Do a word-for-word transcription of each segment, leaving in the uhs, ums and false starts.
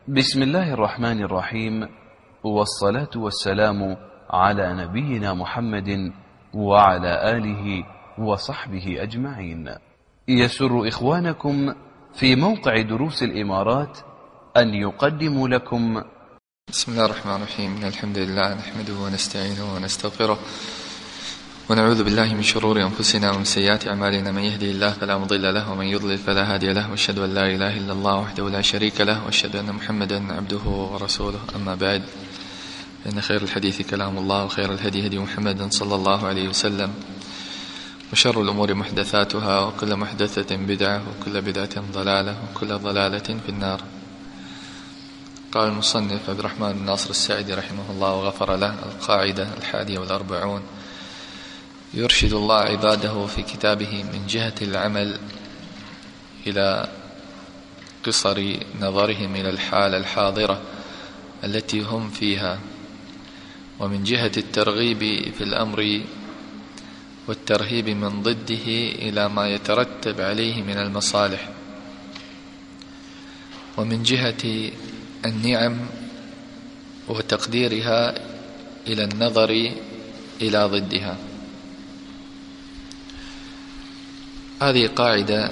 بسم الله الرحمن الرحيم، والصلاة والسلام على نبينا محمد وعلى آله وصحبه أجمعين. يسر إخوانكم في موقع دروس الإمارات أن يقدموا لكم بسم الله الرحمن الرحيم. إن الحمد لله نحمده ونستعينه ونستغفره ونعوذ بالله من شرور أنفسنا ومن سيئات أعمالنا. من يهدي الله فلا مضل له ومن يضلل فلا هادي له، وأشهد أن لا إله إلا الله وحده لا شريك له، وأشهد أن محمدا عبده ورسوله. أما بعد، إن خير الحديث كلام الله، وخير الهدي هدي محمد صلى الله عليه وسلم، وشر الأمور محدثاتها، وكل محدثة بدعة، وكل بدعة ضلالة، وكل ضلالة في النار. قال المصنف عبد الرحمن بن ناصر السعدي رحمه الله وغفر له: القاعدة الحادية والأربعون: يرشد الله عباده في كتابه من جهة العمل إلى قصر نظرهم إلى الحالة الحاضرة التي هم فيها، ومن جهة الترغيب في الأمر والترهيب من ضده إلى ما يترتب عليه من المصالح، ومن جهة النعم وتقديرها إلى النظر إلى ضدها. هذه قاعدة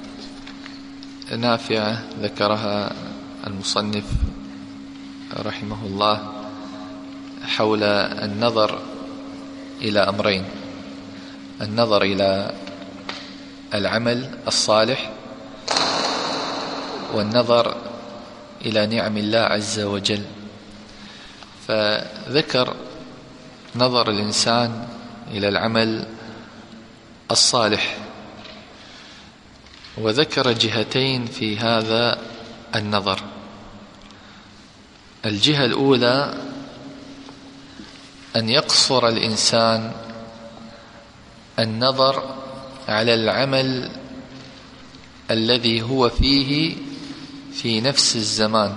نافعة ذكرها المصنف رحمه الله حول النظر إلى أمرين: النظر إلى العمل الصالح، والنظر إلى نعم الله عز وجل. فذكر نظر الإنسان إلى العمل الصالح، وذكر جهتين في هذا النظر. الجهة الأولى أن يقصر الإنسان النظر على العمل الذي هو فيه في نفس الزمان،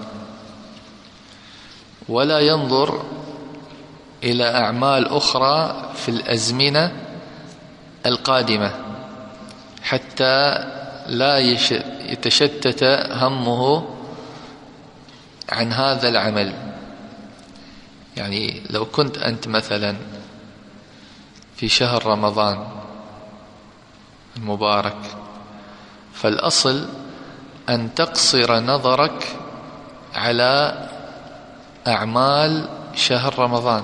ولا ينظر إلى أعمال أخرى في الأزمنة القادمة، حتى لا يتشتت همه عن هذا العمل. يعني لو كنت أنت مثلا في شهر رمضان المبارك، فالأصل أن تقصر نظرك على أعمال شهر رمضان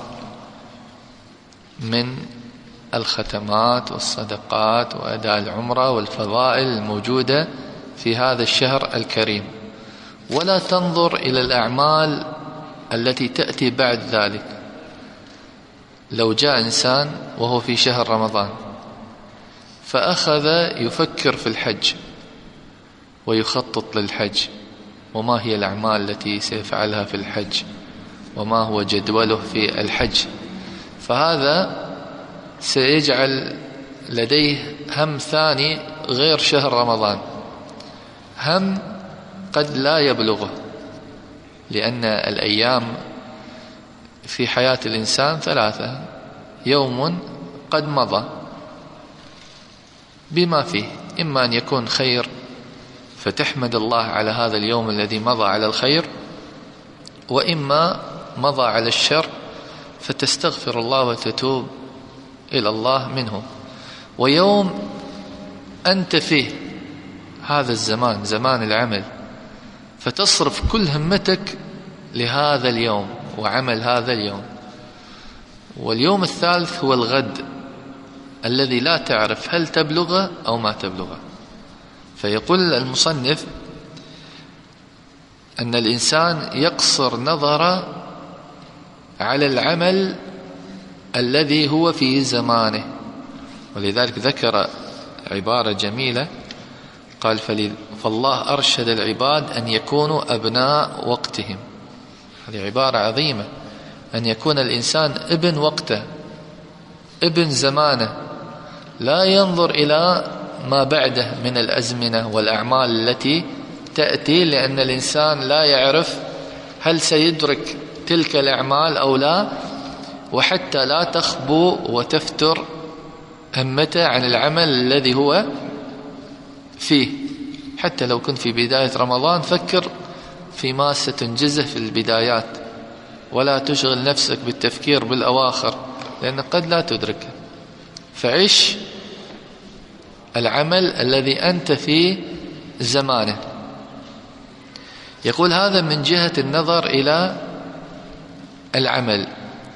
من الختمات والصدقات وأداء العمرة والفضائل الموجودة في هذا الشهر الكريم، ولا تنظر إلى الأعمال التي تأتي بعد ذلك. لو جاء إنسان وهو في شهر رمضان فأخذ يفكر في الحج ويخطط للحج، وما هي الأعمال التي سيفعلها في الحج، وما هو جدوله في الحج، فهذا سيجعل لديه هم ثاني غير شهر رمضان، هم قد لا يبلغه، لأن الأيام في حياة الإنسان ثلاثة: يوم قد مضى بما فيه، إما أن يكون خير فتحمد الله على هذا اليوم الذي مضى على الخير، وإما مضى على الشر فتستغفر الله وتتوب إلى الله منه. ويوم أنت فيه هذا الزمان، زمان العمل، فتصرف كل همتك لهذا اليوم وعمل هذا اليوم. واليوم الثالث هو الغد الذي لا تعرف هل تبلغه أو ما تبلغه. فيقول المصنف أن الإنسان يقصر نظره على العمل الذي هو في زمانه، ولذلك ذكر عبارة جميلة قال: فالله أرشد العباد أن يكونوا أبناء وقتهم. هذه عبارة عظيمة، أن يكون الإنسان ابن وقته، ابن زمانه، لا ينظر إلى ما بعده من الأزمنة والأعمال التي تأتي، لأن الإنسان لا يعرف هل سيدرك تلك الأعمال أو لا، وحتى لا تخبو وتفتر همته عن العمل الذي هو فيه. حتى لو كنت في بداية رمضان فكر فيما ستنجزه في البدايات، ولا تشغل نفسك بالتفكير بالأواخر لأنك قد لا تدركه. فعش العمل الذي أنت في زمانه. يقول هذا من جهة النظر إلى العمل.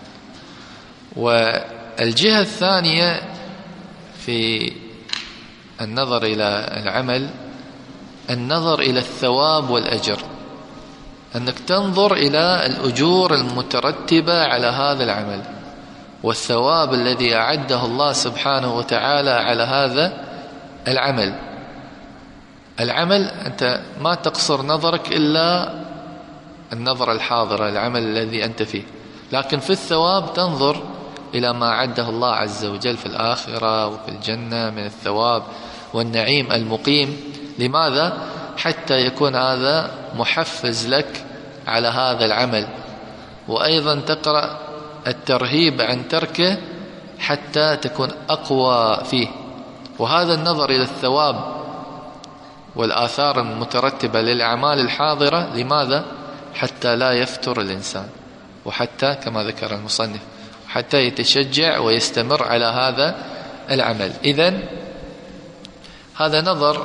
والجهة الثانية في النظر إلى العمل النظر إلى الثواب والأجر، أنك تنظر إلى الأجور المترتبة على هذا العمل والثواب الذي أعده الله سبحانه وتعالى على هذا العمل. العمل أنت ما تقصر نظرك إلا النظر الحاضرة، العمل الذي أنت فيه، لكن في الثواب تنظر إلى ما أعده الله عز وجل في الآخرة وفي الجنة من الثواب والنعيم المقيم. لماذا؟ حتى يكون هذا محفز لك على هذا العمل، وأيضا تقرأ الترهيب عن تركه حتى تكون أقوى فيه. وهذا النظر إلى الثواب والآثار المترتبة للأعمال الحاضرة، لماذا؟ حتى لا يفتر الإنسان، وحتى كما ذكر المصنف حتى يتشجع ويستمر على هذا العمل. إذن هذا نظر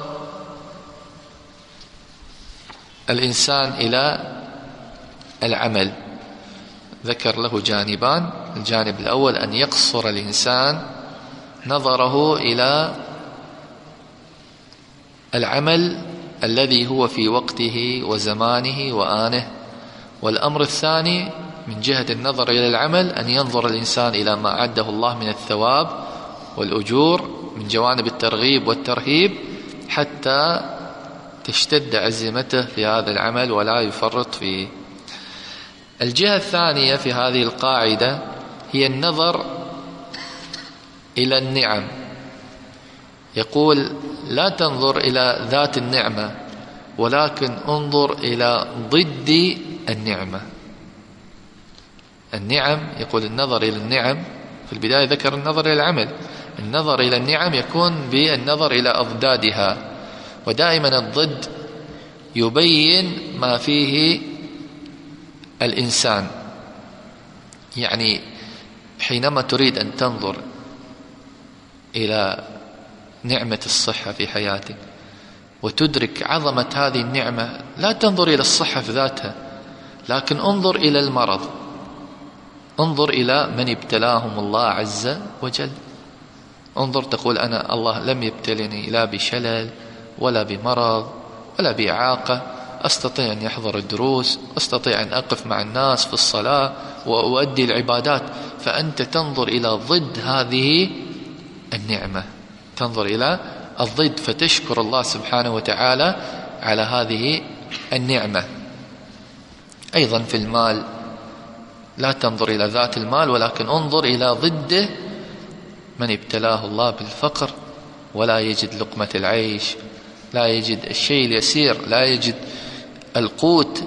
الإنسان إلى العمل، ذكر له جانبان. الجانب الأول أن يقصر الإنسان نظره إلى العمل الذي هو في وقته وزمانه وآنه. والأمر الثاني من جهة النظر إلى العمل أن ينظر الإنسان إلى ما أعده الله من الثواب والأجور من جوانب الترغيب والترهيب حتى تشتد عزيمته في هذا العمل ولا يفرط فيه. الجهة الثانية في هذه القاعدة هي النظر إلى النعم. يقول لا تنظر إلى ذات النعمة، ولكن انظر إلى ضد النعمة. النعم، يقول النظر إلى النعم في البداية ذكر النظر إلى العمل، النظر إلى النعم يكون بالنظر إلى أضدادها، ودائما الضد يبين ما فيه الإنسان. يعني حينما تريد أن تنظر إلى نعمة الصحة في حياتك وتدرك عظمة هذه النعمة، لا تنظر إلى الصحة في ذاتها، لكن انظر إلى المرض، انظر إلى من ابتلاهم الله عز وجل. انظر تقول أنا الله لم يبتلني لا بشلل ولا بمرض ولا بإعاقة، أستطيع أن يحضر الدروس، أستطيع أن أقف مع الناس في الصلاة وأؤدي العبادات. فأنت تنظر إلى ضد هذه النعمة، تنظر إلى الضد، فتشكر الله سبحانه وتعالى على هذه النعمة. أيضا في المال لا تنظر إلى ذات المال، ولكن انظر إلى ضده من ابتلاه الله بالفقر ولا يجد لقمة العيش، لا يجد الشيء اليسير، لا يجد القوت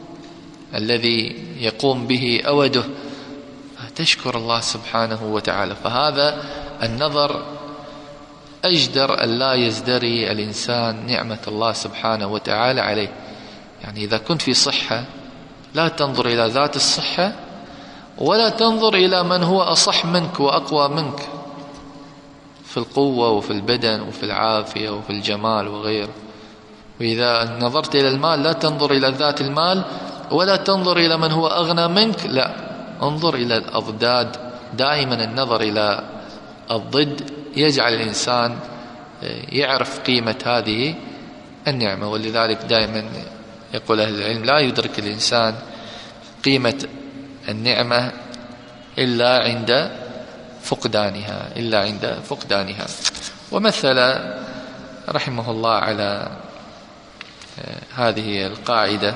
الذي يقوم به أوده، تشكر الله سبحانه وتعالى. فهذا النظر أجدر أن لا يزدري الإنسان نعمة الله سبحانه وتعالى عليه. يعني إذا كنت في صحة لا تنظر إلى ذات الصحة، ولا تنظر إلى من هو أصح منك وأقوى منك في القوة وفي البدن وفي العافية وفي الجمال وغيره. وإذا نظرت إلى المال لا تنظر إلى ذات المال، ولا تنظر إلى من هو أغنى منك، لا، انظر إلى الأضداد. دائما النظر إلى الضد يجعل الإنسان يعرف قيمة هذه النعمة. ولذلك دائما يقول أهل العلم لا يدرك الإنسان قيمة النعمة إلا عند فقدانها إلا عند فقدانها. ومثل رحمه الله على هذه القاعدة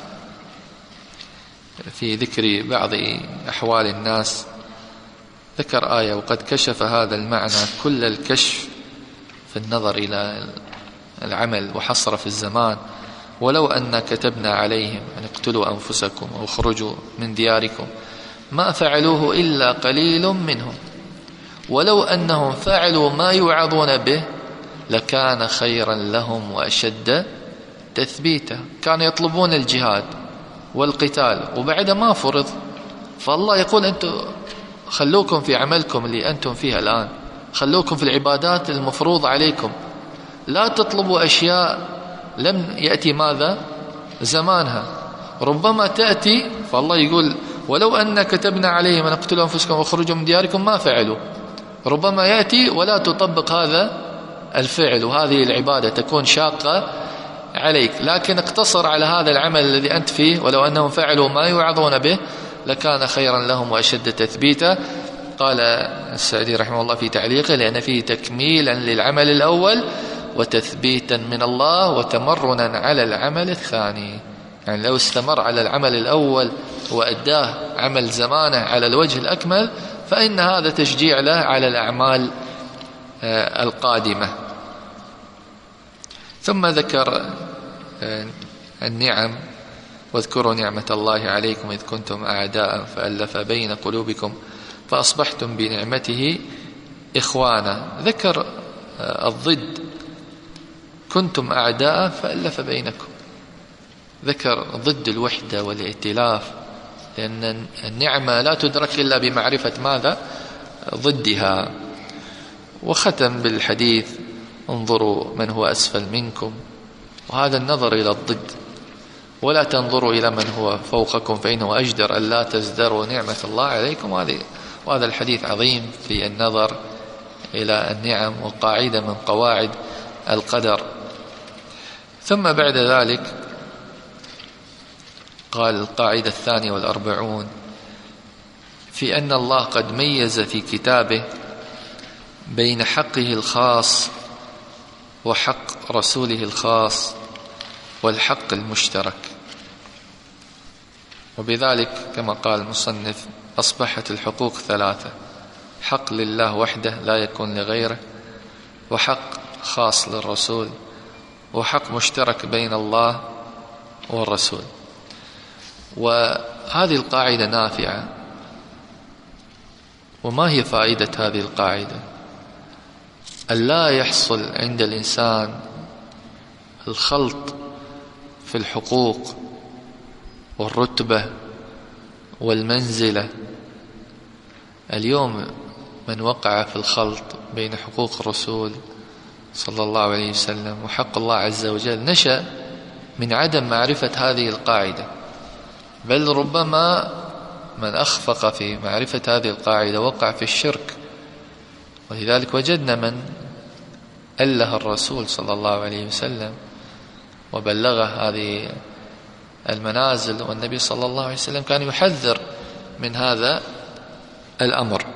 في ذكر بعض أحوال الناس، ذكر آية: وقد كشف هذا المعنى كل الكشف في النظر إلى العمل وحصر في الزمان، ولو أن كتبنا عليهم أن اقتلوا أنفسكم أو اخرجوا من دياركم ما فعلوه إلا قليل منهم ولو أنهم فعلوا ما يوعظون به لكان خيرا لهم وأشد تثبيته. كانوا يطلبون الجهاد والقتال وبعدها ما فرض، فالله يقول أنتم خلوكم في عملكم اللي أنتم فيها الآن، خلوكم في العبادات المفروض عليكم، لا تطلبوا أشياء لم يأتي ماذا زمانها، ربما تأتي. فالله يقول ولو أن كتبنا عليهم أن اقتلوا أنفسكم واخرجوا من دياركم ما فعلوا، ربما يأتي ولا تطبق هذا الفعل، وهذه العبادة تكون شاقة عليك، لكن اقتصر على هذا العمل الذي أنت فيه، ولو أنهم فعلوا ما يوعظون به لكان خيرا لهم وأشد تثبيتا. قال السعدي رحمه الله في تعليقه لأن فيه تكميلا للعمل الأول وتثبيتا من الله وتمرنا على العمل الثاني. يعني لو استمر على العمل الأول وأداه عمل زمانه على الوجه الأكمل فإن هذا تشجيع له على الأعمال القادمة. ثم ذكر النعم: واذكروا نعمة الله عليكم إذ كنتم أعداء فألف بين قلوبكم فأصبحتم بنعمته إخوانا. ذكر الضد: كنتم أعداء فألف بينكم، ذكر ضد الوحدة والائتلاف، لأن النعمة لا تدرك إلا بمعرفة ماذا ضدها. وختم بالحديث: انظروا من هو أسفل منكم، وهذا النظر إلى الضد، ولا تنظروا إلى من هو فوقكم فإنه أجدر أن لا تزدروا نعمة الله عليكم. وهذا الحديث عظيم في النظر إلى النعم وقاعدة من قواعد القدر. ثم بعد ذلك قال القاعدة الثانية والأربعون في أن الله قد ميز في كتابه بين حقه الخاص وحق رسوله الخاص والحق المشترك، وبذلك كما قال المصنف أصبحت الحقوق ثلاثة: حق لله وحده لا يكون لغيره، وحق خاص للرسول، وحق مشترك بين الله والرسول. وهذه القاعدة نافعة. وما هي فائدة هذه القاعدة؟ ألا يحصل عند الإنسان الخلط في الحقوق والرتبة والمنزلة. اليوم من وقع في الخلط بين حقوق الرسول صلى الله عليه وسلم وحق الله عز وجل نشأ من عدم معرفة هذه القاعدة، بل ربما من أخفق في معرفة هذه القاعدة وقع في الشرك. ولذلك وجدنا من أله الرسول صلى الله عليه وسلم وبلغه هذه المنازل، والنبي صلى الله عليه وسلم كان يحذر من هذا الأمر.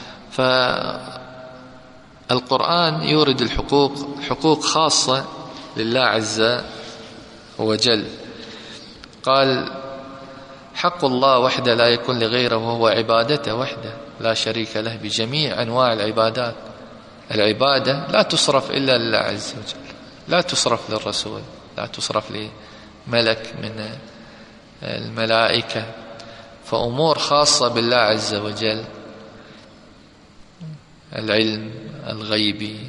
فالقرآن يورد الحقوق حقوق خاصة لله عز وجل. قال: حق الله وحده لا يكون لغيره وهو عبادته وحده لا شريك له بجميع أنواع العبادات. العبادة لا تصرف إلا لله عز وجل، لا تصرف للرسول، لا تصرف لملك من الملائكة، فأمور خاصة بالله عز وجل: العلم الغيبي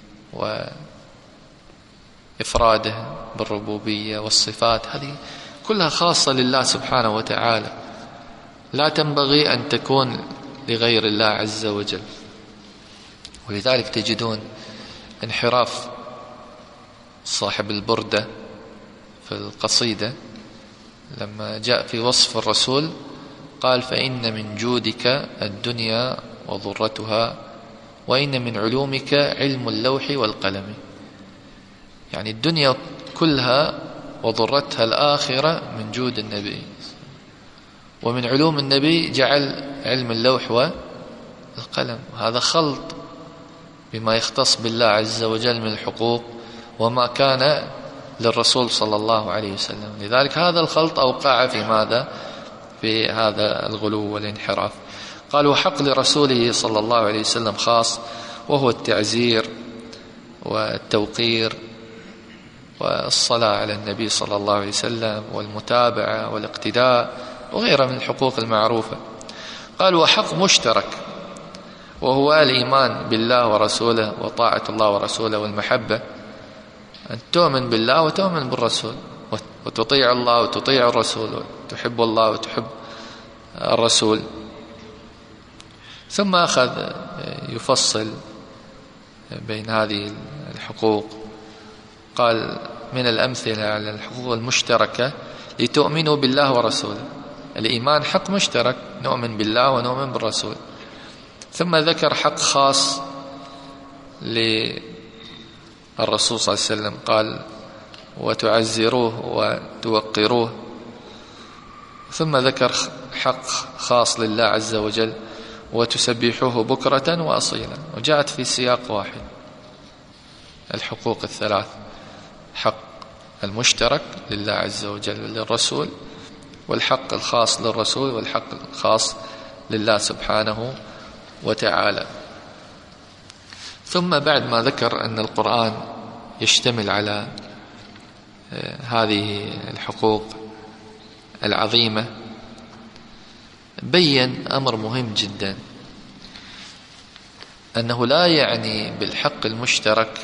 وإفراده بالربوبية والصفات، هذه كلها خاصة لله سبحانه وتعالى، لا تنبغي أن تكون لغير الله عز وجل. ولذلك تجدون انحراف صاحب البردة في القصيدة لما جاء في وصف الرسول قال: فإن من جودك الدنيا وضرتها، وإن من علومك علم اللوح والقلم. يعني الدنيا كلها وضرتها الآخرة من جود النبي، ومن علوم النبي جعل علم اللوح والقلم. هذا خلط بما يختص بالله عز وجل من الحقوق وما كان للرسول صلى الله عليه وسلم. لذلك هذا الخلط أوقع في ماذا؟ في هذا الغلو والانحراف. قال: وحق لرسوله صلى الله عليه وسلم خاص، وهو التعزير والتوقير والصلاة على النبي صلى الله عليه وسلم والمتابعة والاقتداء وغيرها من الحقوق المعروفة. قال: وحق مشترك، وهو الإيمان بالله ورسوله وطاعة الله ورسوله والمحبة. أن تؤمن بالله وتؤمن بالرسول، وتطيع الله وتطيع الرسول، وتحب الله وتحب الرسول. ثم أخذ يفصل بين هذه الحقوق، قال من الأمثلة على الحقوق المشتركة لتؤمنوا بالله ورسوله. الإيمان حق مشترك، نؤمن بالله ونؤمن بالرسول. ثم ذكر حق خاص للرسول صلى الله عليه وسلم، قال وتعزروه وتوقروه. ثم ذكر حق خاص لله عز وجل، وتسبحوه بكرة وأصيلا. وجاءت في سياق واحد الحقوق الثلاث: حق المشترك لله عز وجل وللرسول، والحق الخاص للرسول، والحق الخاص لله سبحانه وتعالى. ثم بعد ما ذكر أن القرآن يشتمل على هذه الحقوق العظيمة، بين أمر مهم جدا، أنه لا يعني بالحق المشترك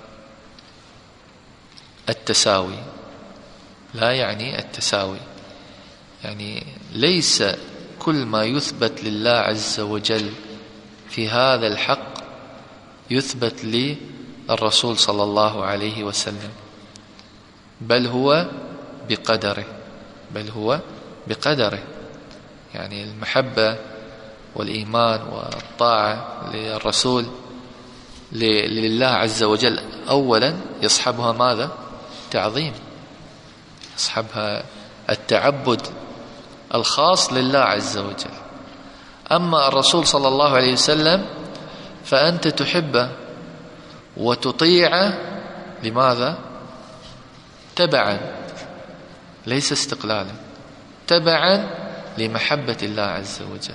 التساوي، لا يعني التساوي، يعني ليس كل ما يثبت لله عز وجل في هذا الحق يثبت للرسول صلى الله عليه وسلم، بل هو بقدره، بل هو بقدره. يعني المحبة والإيمان والطاعة للرسول لله عز وجل أولا يصحبها ماذا؟ تعظيم، يصحبها التعبد الخاص لله عز وجل. أما الرسول صلى الله عليه وسلم فأنت تحبه وتطيعه، لماذا؟ تبعا، ليس استقلالا، تبعا لمحبة الله عز وجل،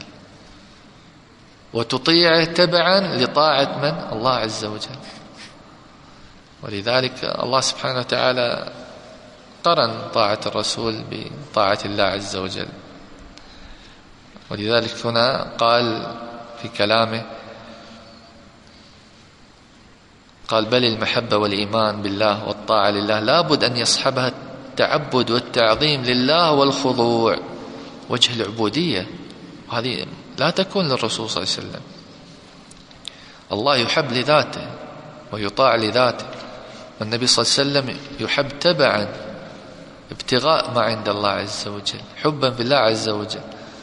وتطيعه تبعا لطاعة من؟ الله عز وجل. ولذلك الله سبحانه وتعالى قرن طاعة الرسول بطاعة الله عز وجل. ولذلك هنا قال في كلامه، قال بل المحبة والإيمان بالله والطاعة لله لابد أن يصحبها التعبد والتعظيم لله والخضوع، وجه العبودية، وهذه لا تكون للرسول صلى الله عليه وسلم. الله يحب لذاته ويطاع لذاته، والنبي صلى الله عليه وسلم يحب تبعا ابتغاء ما عند الله عز وجل، حبا في الله عز وجل.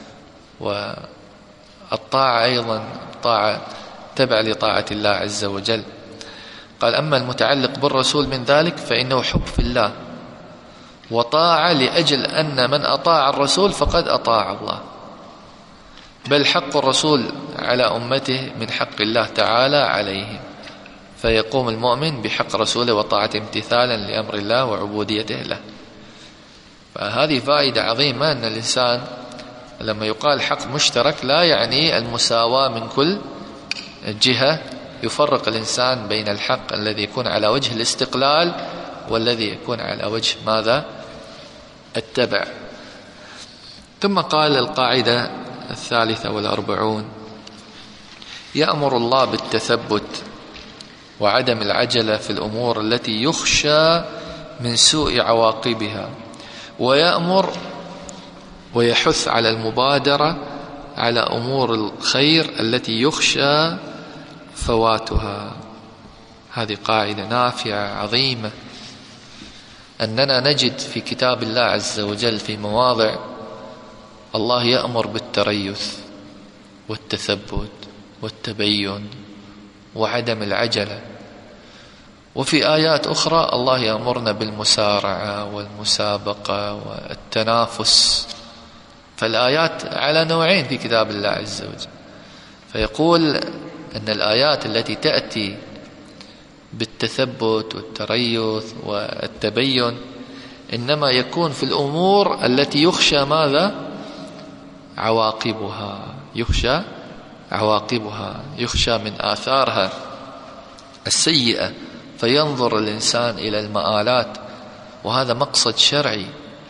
والطاعة أيضا طاعة تبع لطاعة الله عز وجل. قال أما المتعلق بالرسول من ذلك فإنه حب في الله وطاعة، لأجل أن من أطاع الرسول فقد أطاع الله، بل حق الرسول على أمته من حق الله تعالى عليهم، فيقوم المؤمن بحق رسوله وطاعته امتثالا لأمر الله وعبوديته له. فهذه فائدة عظيمة، أن الإنسان لما يقال حق مشترك لا يعني المساواة من كل جهة، يفرق الإنسان بين الحق الذي يكون على وجه الاستقلال والذي يكون على وجه ماذا؟ التبع. ثم قال القاعدة الثالثة والأربعون: يأمر الله بالتثبت وعدم العجلة في الأمور التي يخشى من سوء عواقبها، ويأمر ويحث على المبادرة على أمور الخير التي يخشى فواتها. هذه قاعدة نافعة عظيمة، أننا نجد في كتاب الله عز وجل في مواضع الله يأمر بالتريث والتثبت والتبين وعدم العجلة، وفي آيات أخرى الله يأمرنا بالمسارعة والمسابقة والتنافس. فالآيات على نوعين في كتاب الله عز وجل، فيقول أن الآيات التي تأتي بالتثبت والتريث والتبين إنما يكون في الأمور التي يخشى ماذا؟ عواقبها، يخشى عواقبها، يخشى من آثارها السيئة، فينظر الإنسان إلى المآلات، وهذا مقصد شرعي.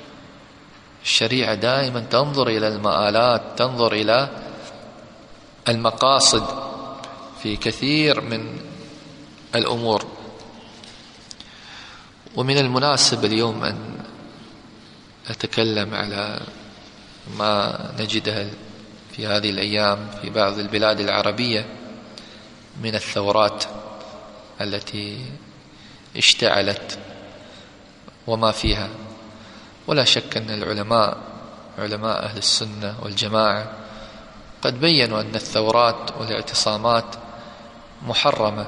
الشريعة دائما تنظر إلى المآلات، تنظر إلى المقاصد في كثير من الأمور. ومن المناسب اليوم أن أتكلم على ما نجده في هذه الأيام في بعض البلاد العربية من الثورات التي اشتعلت وما فيها. ولا شك أن العلماء علماء أهل السنة والجماعة قد بيّنوا أن الثورات والاعتصامات محرمة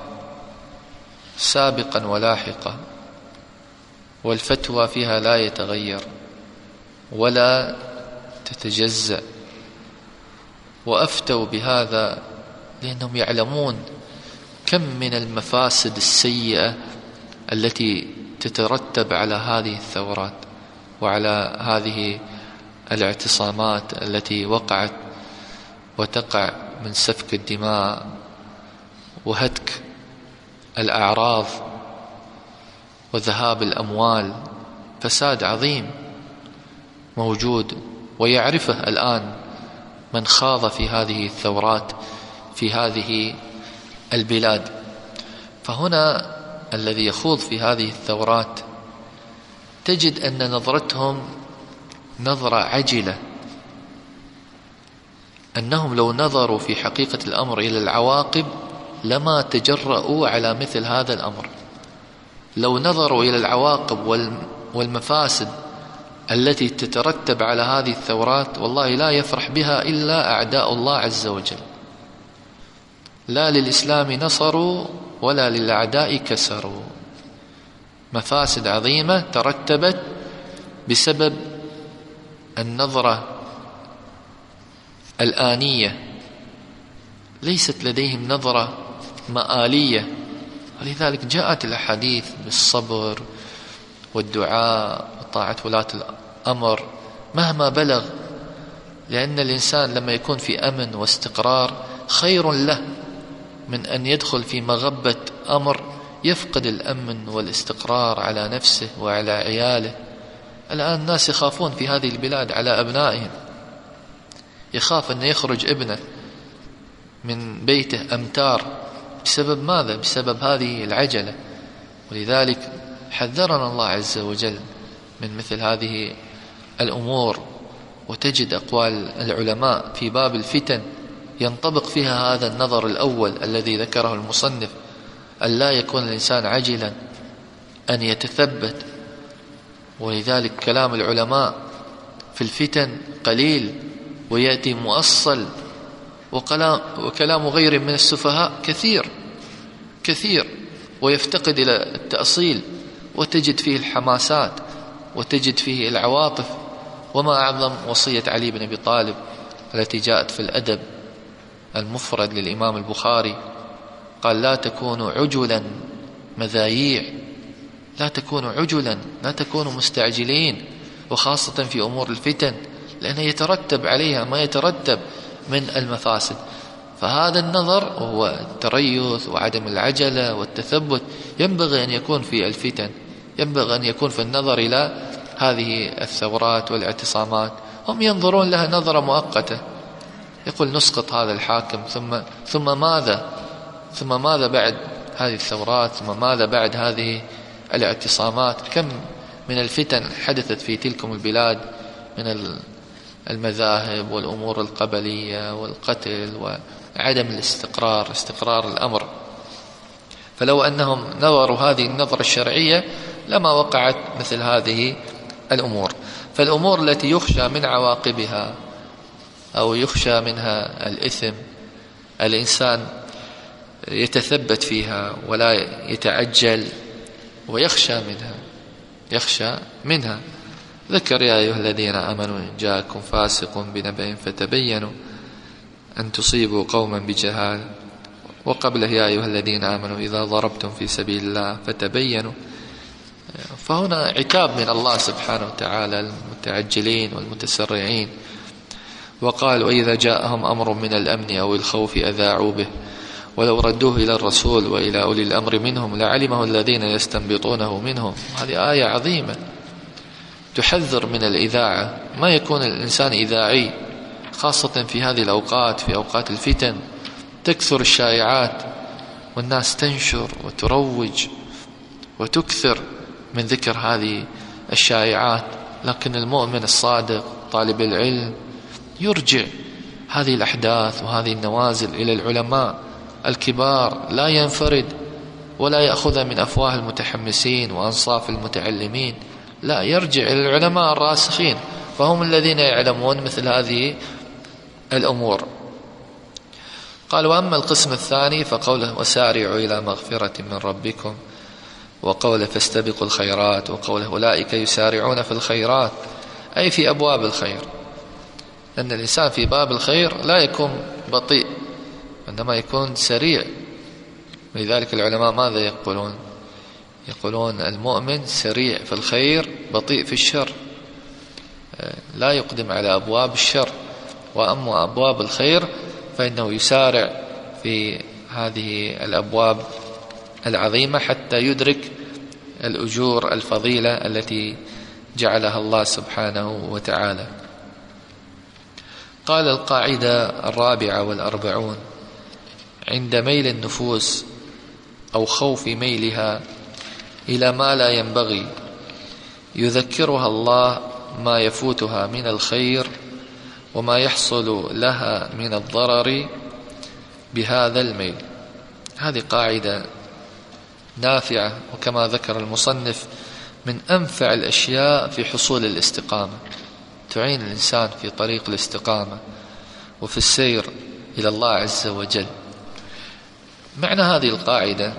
سابقا ولاحقا، والفتوى فيها لا يتغير ولا تتجزأ، وأفتوا بهذا لأنهم يعلمون كم من المفاسد السيئة التي تترتب على هذه الثورات وعلى هذه الاعتصامات التي وقعت وتقع من سفك الدماء وهتك الأعراض وذهاب الأموال. فساد عظيم موجود ويعرفه الآن من خاض في هذه الثورات في هذه البلاد. فهنا الذي يخوض في هذه الثورات تجد أن نظرتهم نظرة عجلة، أنهم لو نظروا في حقيقة الأمر إلى العواقب لما تجرؤوا على مثل هذا الأمر. لو نظروا إلى العواقب والمفاسد التي تترتب على هذه الثورات والله لا يفرح بها إلا أعداء الله عز وجل. لا للإسلام نصروا ولا للأعداء كسروا. مفاسد عظيمة ترتبت بسبب النظرة الآنية، ليست لديهم نظرة مآلية. ولذلك جاءت الأحاديث بالصبر والدعاء وطاعة ولاة الأمر مهما بلغ، لأن الإنسان لما يكون في أمن واستقرار خير له من أن يدخل في مغبة أمر يفقد الأمن والاستقرار على نفسه وعلى عياله. الآن الناس يخافون في هذه البلاد على أبنائهم، يخاف أن يخرج ابنه من بيته أمتار بسبب ماذا؟ بسبب هذه العجلة. ولذلك حذرنا الله عز وجل من مثل هذه الأمور. وتجد أقوال العلماء في باب الفتن ينطبق فيها هذا النظر الأول الذي ذكره المصنف، أن لا يكون الإنسان عجلا، أن يتثبت. ولذلك كلام العلماء في الفتن قليل ويأتي مؤصل، وكلام غير من السفهاء كثير كثير ويفتقد إلى التأصيل، وتجد فيه الحماسات وتجد فيه العواطف. وما أعظم وصية علي بن أبي طالب التي جاءت في الأدب المفرد للإمام البخاري، قال: لا تكونوا عجلا مذايع، لا تكونوا عجلا، لا تكونوا مستعجلين، وخاصة في أمور الفتن، لأنه يترتب عليها ما يترتب من المفاسد. فهذا النظر وهو التريث وعدم العجلة والتثبت ينبغي أن يكون في الفتن، ينبغي أن يكون في النظر إلى هذه الثورات والاعتصامات. هم ينظرون لها نظرة مؤقتة، يقول نسقط هذا الحاكم، ثم ثم ماذا ثم ماذا بعد هذه الثورات؟ ثم ماذا بعد هذه الاعتصامات؟ كم من الفتن حدثت في تلكم البلاد من المذاهب والأمور القبلية والقتل وعدم الاستقرار، استقرار الأمر. فلو أنهم نظروا هذه النظرة الشرعية لما وقعت مثل هذه الأمور. فالأمور التي يخشى من عواقبها أو يخشى منها الإثم الإنسان يتثبت فيها ولا يتعجل ويخشى منها، يخشى منها. ذكر: يا أيها الذين آمنوا إن جاءكم فاسق بنبأ فتبينوا أن تصيبوا قوما بجهالة، وقبله: يا أيها الذين آمنوا إذا ضربتم في سبيل الله فتبينوا. فهنا عتاب من الله سبحانه وتعالى المتعجلين والمتسرعين. وقال: وإذا جاءهم أمر من الأمن أو الخوف أذاعوا به ولو ردوه إلى الرسول وإلى أولي الأمر منهم لعلمه الذين يستنبطونه منهم. هذه آية عظيمة تحذر من الإذاعة. ما يكون الإنسان إذاعي، خاصة في هذه الأوقات، في أوقات الفتن تكثر الشائعات والناس تنشر وتروج وتكثر من ذكر هذه الشائعات. لكن المؤمن الصادق طالب العلم يرجع هذه الأحداث وهذه النوازل إلى العلماء الكبار، لا ينفرد ولا يأخذ من أفواه المتحمسين وأنصاف المتعلمين، لا، يرجع إلى العلماء الراسخين، فهم الذين يعلمون مثل هذه الأمور. قال: وأما القسم الثاني فقوله: وسارعوا إلى مغفرة من ربكم، وقوله: فاستبقوا الخيرات، وقوله: أولئك يسارعون في الخيرات، أي في أبواب الخير. أن الإنسان في باب الخير لا يكون بطيء، عندما يكون سريع. لذلك العلماء ماذا يقولون؟ يقولون المؤمن سريع في الخير بطيء في الشر، لا يقدم على أبواب الشر. وأما أبواب الخير فإنه يسارع في هذه الأبواب العظيمة حتى يدرك الأجور الفضيلة التي جعلها الله سبحانه وتعالى. قال: القاعدة الرابعة والأربعون: عند ميل النفوس أو خوف ميلها إلى ما لا ينبغي يذكرها الله ما يفوتها من الخير وما يحصل لها من الضرر بهذا الميل. هذه قاعدة نافعة، وكما ذكر المصنف من أنفع الأشياء في حصول الاستقامة، تعين الإنسان في طريق الاستقامة وفي السير إلى الله عز وجل. معنى هذه القاعدة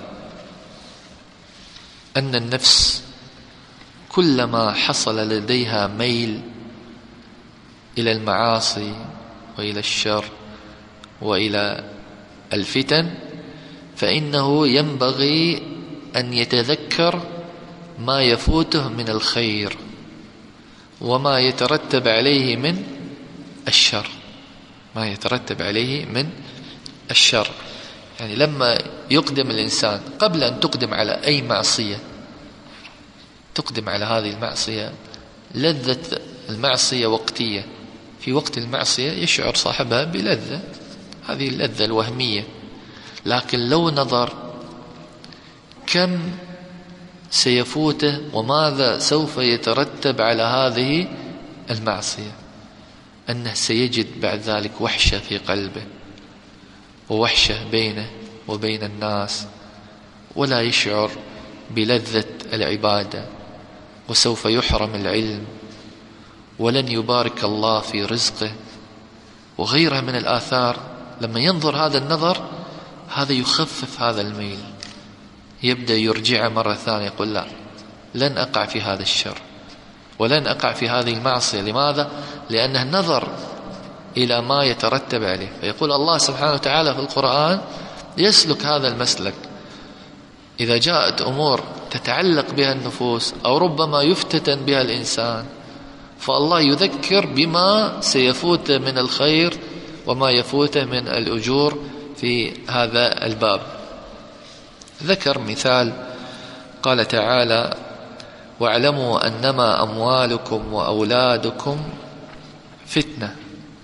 أن النفس كلما حصل لديها ميل إلى المعاصي وإلى الشر وإلى الفتن فإنه ينبغي أن يتذكر ما يفوته من الخير وما يترتب عليه من الشر، ما يترتب عليه من الشر. يعني لما يقدم الإنسان قبل أن تقدم على أي معصية، تقدم على هذه المعصية، لذة المعصية وقتية، في وقت المعصية يشعر صاحبها بلذة، هذه اللذة الوهمية. لكن لو نظر كم سيفوته وماذا سوف يترتب على هذه المعصية، أنه سيجد بعد ذلك وحشة في قلبه ووحشة بينه وبين الناس، ولا يشعر بلذة العبادة، وسوف يحرم العلم، ولن يبارك الله في رزقه، وغيرها من الآثار. لما ينظر هذا النظر هذا يخفف هذا الميل، يبدأ يرجع مرة ثانية، يقول لا، لن أقع في هذا الشر ولن أقع في هذه المعصية. لماذا؟ لأنه نظر إلى ما يترتب عليه. فيقول الله سبحانه وتعالى في القرآن يسلك هذا المسلك. إذا جاءت أمور تتعلق بها النفوس أو ربما يفتتن بها الإنسان، فالله يذكر بما سيفوت من الخير وما يفوت من الأجور في هذا الباب. ذكر مثال، قال تعالى: واعلموا أنما أموالكم وأولادكم فتنة.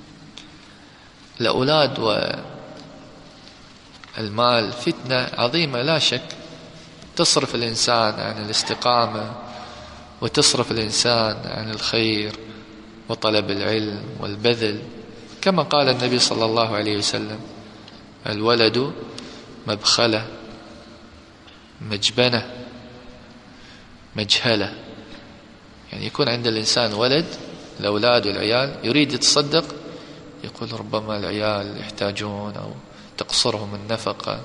الأولاد والمال فتنة عظيمة لا شك، تصرف الإنسان عن الاستقامة وتصرف الإنسان عن الخير وطلب العلم والبذل، كما قال النبي صلى الله عليه وسلم: الولد مبخلة مجبنة مجهلة. يعني يكون عند الإنسان ولد، الأولاد والعيال، يريد يتصدق، يقول ربما العيال يحتاجون أو تقصرهم النفقة.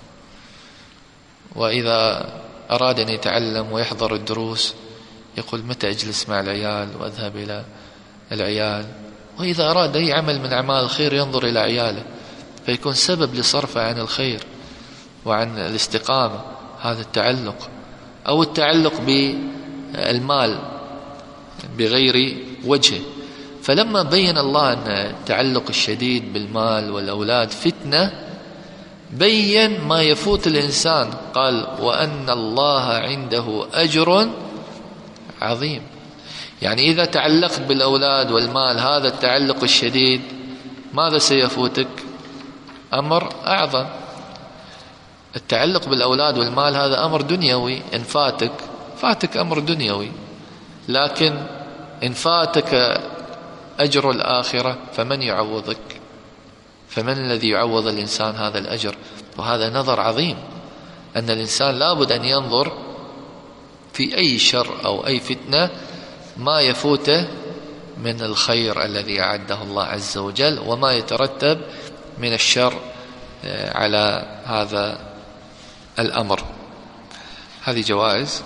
وإذا أراد أن يتعلم ويحضر الدروس يقول متى أجلس مع العيال وأذهب إلى العيال. وإذا أراد أي عمل من أعمال الخير ينظر إلى عياله، فيكون سبب لصرفه عن الخير وعن الاستقامة، هذا التعلق. أو التعلق بالمال بغير وجه. فلما بين الله أن التعلق الشديد بالمال والأولاد فتنة، بين ما يفوت الإنسان، قال: وأن الله عنده أجر عظيم. يعني إذا تعلقت بالأولاد والمال هذا التعلق الشديد، ماذا سيفوتك؟ أمر أعظم. التعلق بالأولاد والمال هذا أمر دنيوي، إن فاتك فاتك أمر دنيوي، لكن إن فاتك أجر الآخرة فمن يعوضك؟ فمن الذي يعوض الإنسان هذا الأجر؟ وهذا نظر عظيم، أن الإنسان لابد أن ينظر في أي شر أو أي فتنة ما يفوته من الخير الذي أعده الله عز وجل، وما يترتب من الشر على هذا الأمر. هذه جوائز.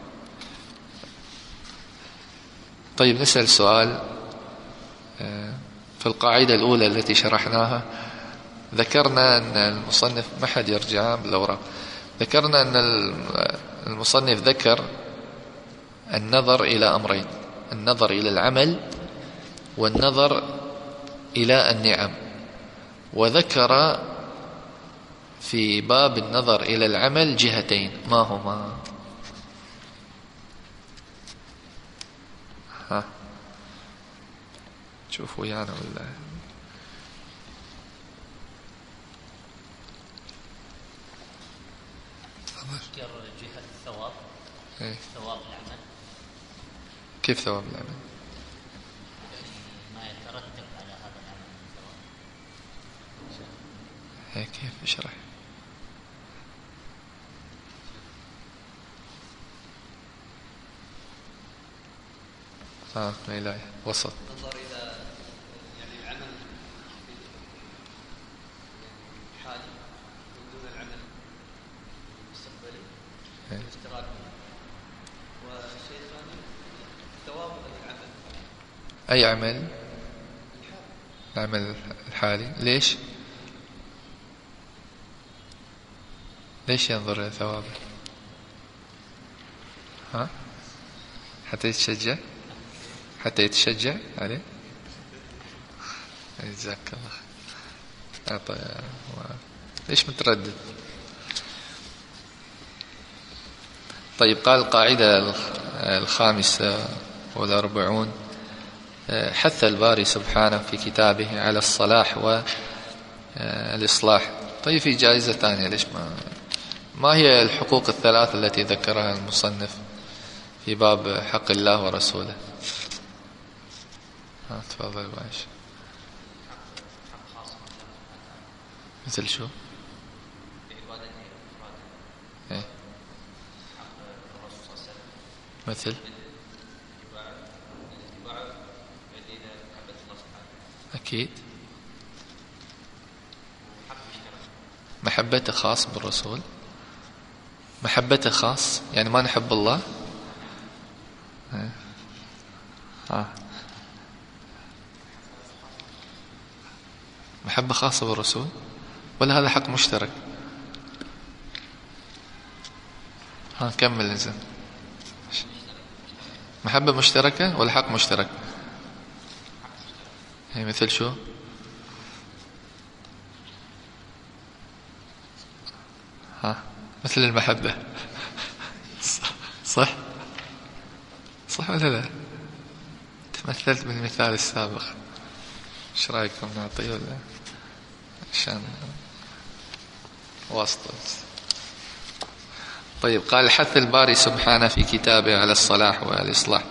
طيب نسأل سؤال. في القاعدة الأولى التي شرحناها ذكرنا أن المصنف، ما حد يرجع بالأوراق، ذكرنا أن المصنف ذكر النظر إلى أمرين: النظر إلى العمل والنظر إلى النعم. وذكر في باب النظر إلى العمل جهتين، ما هما؟ ها شوفوا ويانا ولا ذكر جهة الثواب. إيه؟ ثواب العمل. كيف ثواب العمل؟ ما يترتب على هذا العمل من ثواب. إيه كيف اشرح؟ اه لا وسط. نظر إلى يعني العمل حالي دون العمل المستقبلي والاشتراك فيه. والشيء الثاني ثواب العمل. أي عمل؟ العمل الحالي. ليش؟ ليش ينظر إلى ثوابه؟ ها؟ حتى يتشجع؟ حتى يتشجع عليه. جزاك الله. ليش متردد؟ طيب قال القاعدة الخامسة والأربعون: حث الباري سبحانه في كتابه على الصلاح والإصلاح. طيب في جائزة ثانية، ليش ما ما هي الحقوق الثلاث التي ذكرها المصنف في باب حق الله ورسوله؟ ها تفضل باش. مثل شو؟ ايه مثل أكيد محبته خاص بالرسول، محبته خاص يعني ما نحب الله. آه. محبة خاصة بالرسول ولا هذا حق مشترك؟ ها كمل إنزين. محبة مشتركة ولا حق مشترك؟ هي مثل شو؟ ها مثل المحبة. صح صح ولا لا؟ تمثلت بالمثال السابق. ايش رايكم نعطيه ولا عشان واسطة؟ طيب قال: حث الباري سبحانه في كتابه على الصلاح والإصلاح.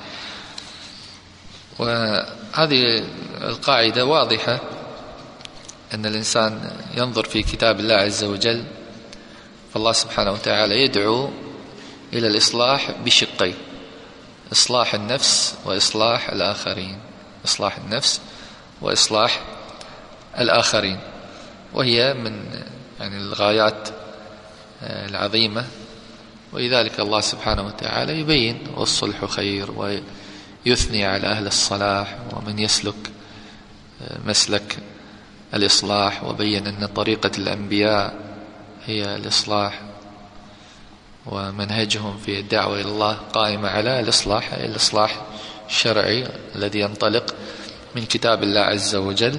وهذه القاعدة واضحة، أن الإنسان ينظر في كتاب الله عز وجل، فالله سبحانه وتعالى يدعو إلى الإصلاح بشقين: إصلاح النفس وإصلاح الآخرين. إصلاح النفس وإصلاح الآخرين، وهي من يعني الغايات العظيمة. ولذلك الله سبحانه وتعالى يبين والصلح خير، ويثني على أهل الصلاح ومن يسلك مسلك الإصلاح، وبين أن طريقة الأنبياء هي الإصلاح، ومنهجهم في الدعوة إلى الله قائمة على الإصلاح، الإصلاح الشرعي الذي ينطلق من كتاب الله عز وجل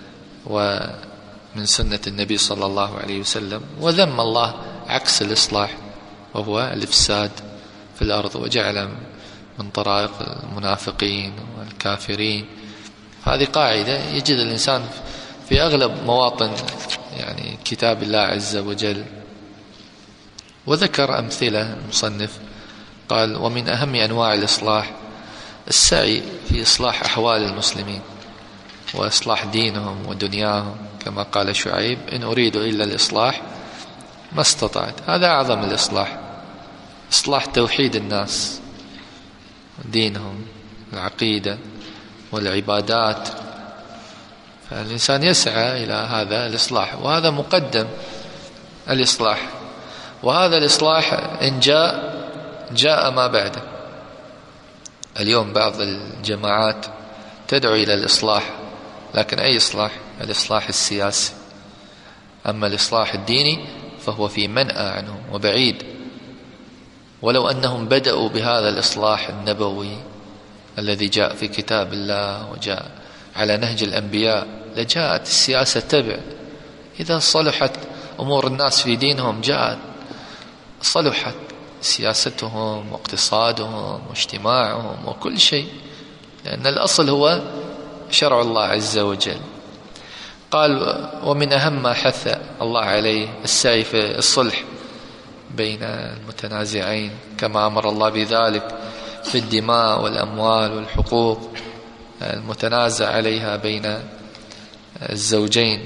ومن سنة النبي صلى الله عليه وسلم. وذم الله عكس الإصلاح وهو الإفساد في الأرض، وجعل من طرائق المنافقين والكافرين. هذه قاعدة يجد الإنسان في أغلب مواطن يعني كتاب الله عز وجل. وذكر أمثلة المصنف، قال: ومن أهم أنواع الإصلاح السعي في إصلاح أحوال المسلمين وإصلاح دينهم ودنياهم، كما قال شعيب: إن أريد إلا الإصلاح ما استطعت. هذا أعظم الإصلاح، إصلاح توحيد الناس، دينهم، العقيدة والعبادات. فالإنسان يسعى إلى هذا الإصلاح، وهذا مقدم الإصلاح. وهذا الإصلاح إن جاء جاء ما بعده. اليوم بعض الجماعات تدعو إلى الإصلاح، لكن أي إصلاح؟ الإصلاح السياسي. أما الإصلاح الديني فهو في منأى عنه وبعيد. ولو أنهم بدأوا بهذا الإصلاح النبوي الذي جاء في كتاب الله وجاء على نهج الأنبياء لجاءت السياسة تبع. إذا صلحت أمور الناس في دينهم جاءت صلحت سياستهم واقتصادهم واجتماعهم وكل شيء، لأن الأصل هو شرع الله عز وجل. قال: ومن أهم ما حث الله عليه السعي في الصلح بين المتنازعين، كما أمر الله بذلك في الدماء والأموال والحقوق المتنازع عليها بين الزوجين.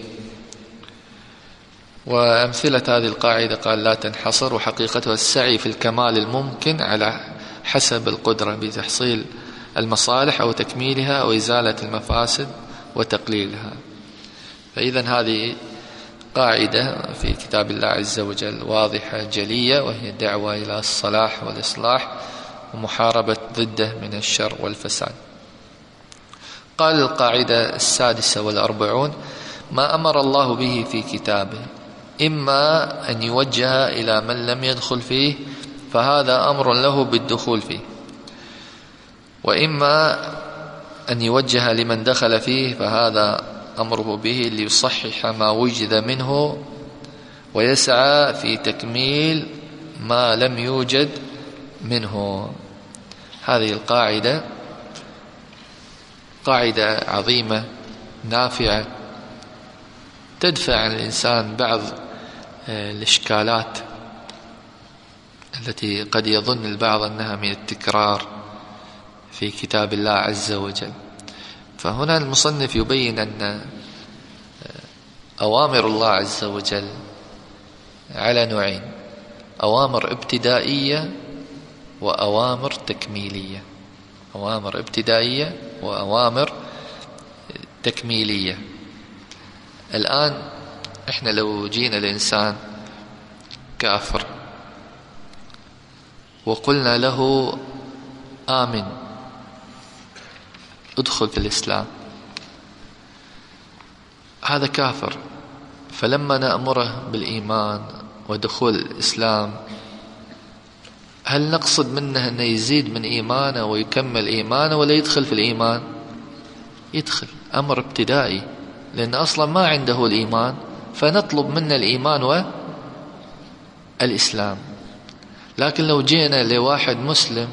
وأمثلة هذه القاعدة قال: لا تنحصر، وحقيقتها السعي في الكمال الممكن على حسب القدرة بتحصيل المصالح أو تكميلها أو إزالة المفاسد وتقليلها. فإذا هذه قاعدة في كتاب الله عز وجل واضحة جلية، وهي الدعوة إلى الصلاح والإصلاح ومحاربة ضده من الشر والفساد. قال: القاعدة السادسة والأربعون: ما أمر الله به في كتابه إما أن يوجه إلى من لم يدخل فيه فهذا أمر له بالدخول فيه، وإما أن يوجه لمن دخل فيه فهذا أمره به ليصحح ما وجد منه ويسعى في تكميل ما لم يوجد منه. هذه القاعدة قاعدة عظيمة نافعة تدفع عن الإنسان بعض الإشكالات التي قد يظن البعض أنها من التكرار في كتاب الله عز وجل. فهنا المصنف يبين أن أوامر الله عز وجل على نوعين: أوامر ابتدائية وأوامر تكميلية. أوامر ابتدائية وأوامر تكميلية. الآن إحنا لو جينا الإنسان كافر وقلنا له آمن ادخل في الإسلام، هذا كافر. فلما نأمره بالإيمان ودخول الإسلام هل نقصد منه أنه يزيد من إيمانه ويكمل إيمانه ولا يدخل في الإيمان؟ يدخل، أمر ابتدائي، لأن أصلا ما عنده الإيمان، فنطلب منه الإيمان والإسلام. لكن لو جينا لواحد مسلم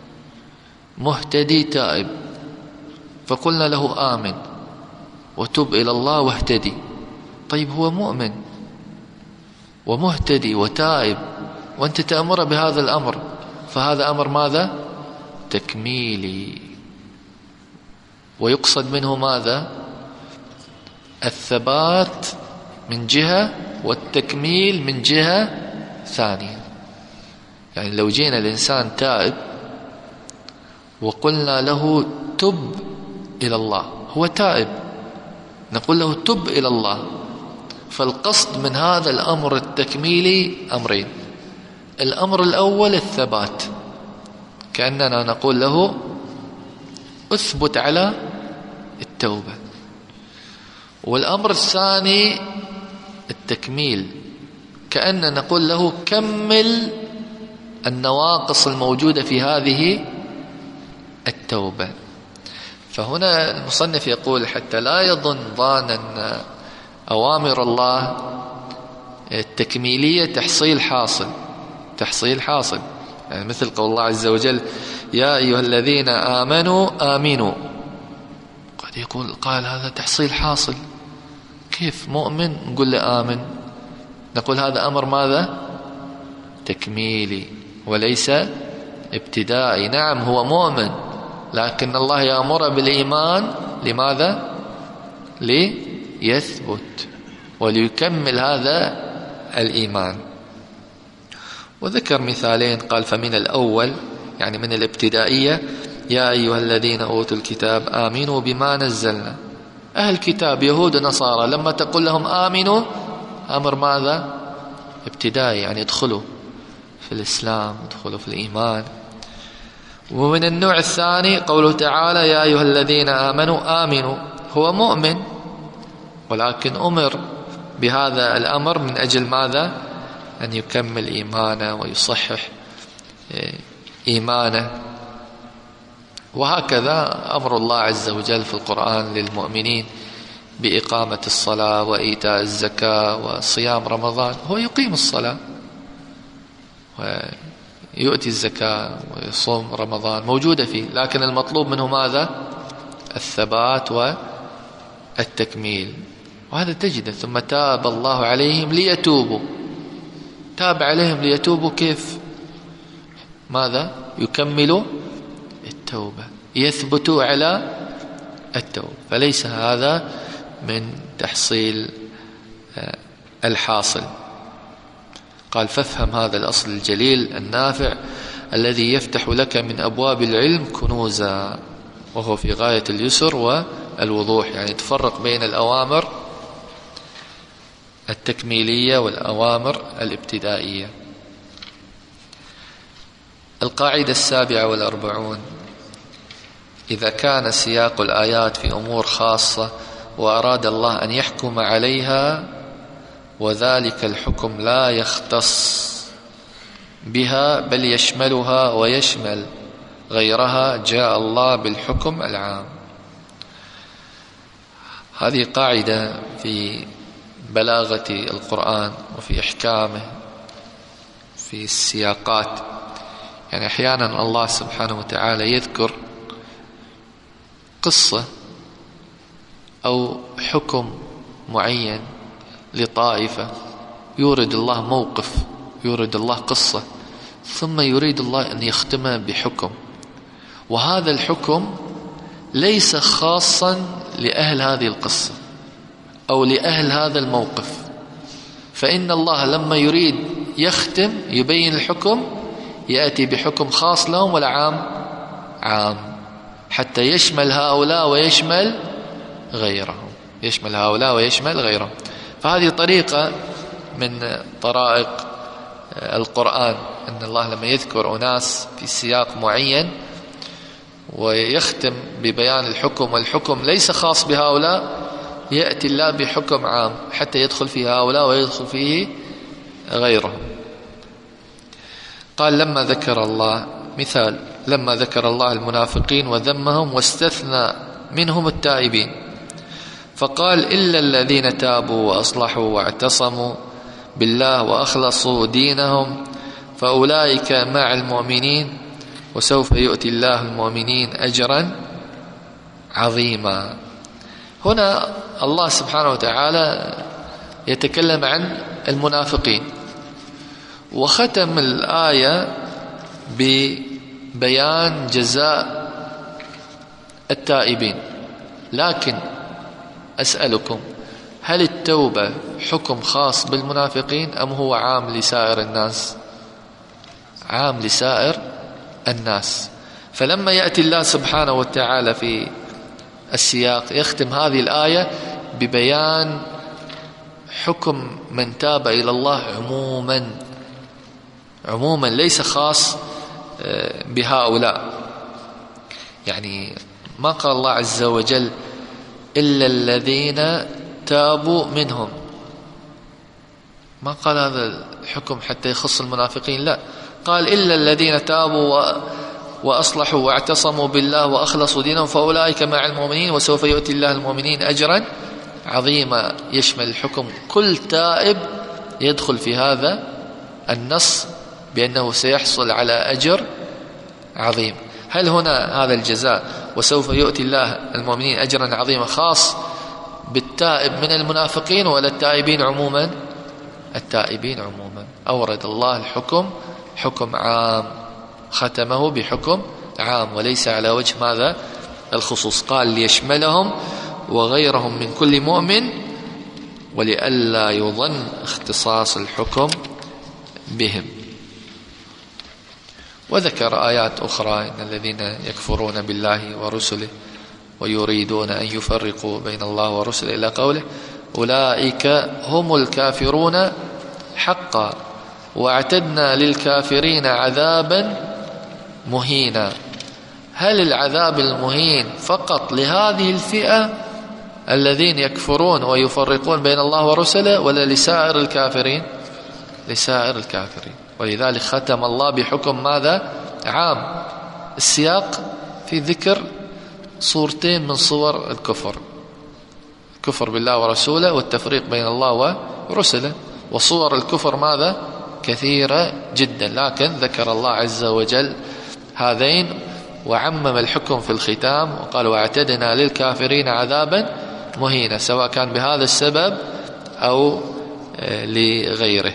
مهتدي تائب فقلنا له آمن وتب إلى الله واهتدي، طيب هو مؤمن ومهتدي وتائب وأنت تأمر بهذا الأمر، فهذا أمر ماذا؟ تكميلي. ويقصد منه ماذا؟ الثبات من جهة والتكميل من جهة ثانية. يعني لو جينا الإنسان تائب وقلنا له تب إلى الله، هو تائب، نقول له تب إلى الله، فالقصد من هذا الأمر التكميلي أمرين: الأمر الأول الثبات، كأننا نقول له أثبت على التوبة، والأمر الثاني التكميل، كأننا نقول له كمل النواقص الموجودة في هذه التوبة. فهنا المصنف يقول حتى لا يظن ظانا أن أوامر الله التكميلية تحصيل حاصل تحصيل حاصل يعني مثل قول الله عز وجل: يا أيها الذين آمنوا آمنوا. قد يقول قال هذا تحصيل حاصل، كيف مؤمن نقول له آمن؟ نقول هذا أمر ماذا؟ تكميلي وليس ابتدائي. نعم هو مؤمن، لكن الله يأمر بالإيمان لماذا؟ ليثبت وليكمل هذا الإيمان. وذكر مثالين، قال فمن الأول يعني من الابتدائية: يا أيها الذين أوتوا الكتاب آمنوا بما نزلنا. أهل الكتاب يهود ونصارى لما تقول لهم آمنوا، أمر ماذا؟ ابتدائي، يعني ادخلوا في الإسلام، ادخلوا في الإيمان. ومن النوع الثاني قوله تعالى: يا أيها الذين آمنوا آمنوا، هو مؤمن ولكن أمر بهذا الأمر من أجل ماذا؟ أن يكمل إيمانه ويصحح إيمانه. وهكذا أمر الله عز وجل في القرآن للمؤمنين بإقامة الصلاة وإيتاء الزكاة وصيام رمضان. هو يقيم الصلاة ويؤتي الزكاة ويصوم رمضان، موجودة فيه، لكن المطلوب منه ماذا؟ الثبات والتكميل. وهذا تجده. ثم تاب الله عليهم ليتوبوا. تاب عليهم ليتوبوا كيف؟ ماذا؟ يكملوا التوبة، يثبتوا على التوبة. فليس هذا من تحصيل الحاصل. قال: فافهم هذا الأصل الجليل النافع الذي يفتح لك من أبواب العلم كنوزا، وهو في غاية اليسر والوضوح. يعني تفرق بين الأوامر التكميلية والأوامر الابتدائية. القاعدة السابعة والأربعون: إذا كان سياق الآيات في أمور خاصة وأراد الله أن يحكم عليها وذلك الحكم لا يختص بها بل يشملها ويشمل غيرها، جاء الله بالحكم العام. هذه قاعدة في بلاغة القرآن وفي إحكامه في السياقات. يعني أحيانا الله سبحانه وتعالى يذكر قصة أو حكم معين لطائفة، يورد الله موقف، يورد الله قصة، ثم يريد الله أن يختمها بحكم. وهذا الحكم ليس خاصا لأهل هذه القصة أو لأهل هذا الموقف. فإن الله لما يريد يختم يبين الحكم يأتي بحكم خاص لهم ولا عام؟ عام، حتى يشمل هؤلاء ويشمل غيرهم، يشمل هؤلاء ويشمل غيرهم. فهذه طريقة من طرائق القرآن، أن الله لما يذكر أناس في سياق معين ويختم ببيان الحكم، والحكم ليس خاص بهؤلاء، يأتي الله بحكم عام حتى يدخل فيه هؤلاء ويدخل فيه غيرهم. قال: لما ذكر الله، مثال، لما ذكر الله المنافقين وذمهم واستثنى منهم التائبين، فقال: إلا الذين تابوا وأصلحوا واعتصموا بالله وأخلصوا دينهم فأولئك مع المؤمنين وسوف يؤتي الله المؤمنين أجرا عظيما. هنا الله سبحانه وتعالى يتكلم عن المنافقين، وختم الآية ببيان جزاء التائبين. لكن أسألكم، هل التوبة حكم خاص بالمنافقين أم هو عام لسائر الناس؟ عام لسائر الناس. فلما يأتي الله سبحانه وتعالى في السياق يختم هذه الآية ببيان حكم من تاب إلى الله عموما، عموما ليس خاص بهؤلاء. يعني ما قال الله عز وجل إلا الذين تابوا منهم، ما قال هذا الحكم حتى يخص المنافقين، لا، قال إلا الذين تابوا وأصلحوا واعتصموا بالله وأخلصوا دينهم فأولئك مع المؤمنين وسوف يؤتي الله المؤمنين أجرا عظيما. يشمل الحكم كل تائب يدخل في هذا النص بأنه سيحصل على أجر عظيم. هل هنا هذا الجزاء وسوف يؤتي الله المؤمنين أجرا عظيما خاص بالتائب من المنافقين ولا التائبين عموما؟ التائبين عموما. أورد الله الحكم حكم عام ختمه بحكم عام وليس على وجه ماذا الخصوص. قال ليشملهم وغيرهم من كل مؤمن ولئلا يظن اختصاص الحكم بهم. وذكر آيات أخرى إن الذين يكفرون بالله ورسله ويريدون أن يفرقوا بين الله ورسله إلى قوله أولئك هم الكافرون حقا واعتدنا للكافرين عذابا مهينا. هل العذاب المهين فقط لهذه الفئة الذين يكفرون ويفرقون بين الله ورسله ولا لسائر الكافرين؟ لسائر الكافرين. ولذلك ختم الله بحكم ماذا عام. السياق في ذكر صورتين من صور الكفر، الكفر بالله ورسوله والتفريق بين الله ورسله. وصور الكفر ماذا كثيرة جدا، لكن ذكر الله عز وجل هذين وعمم الحكم في الختام وقال واعتدنا للكافرين عذابا مهينا، سواء كان بهذا السبب أو لغيره.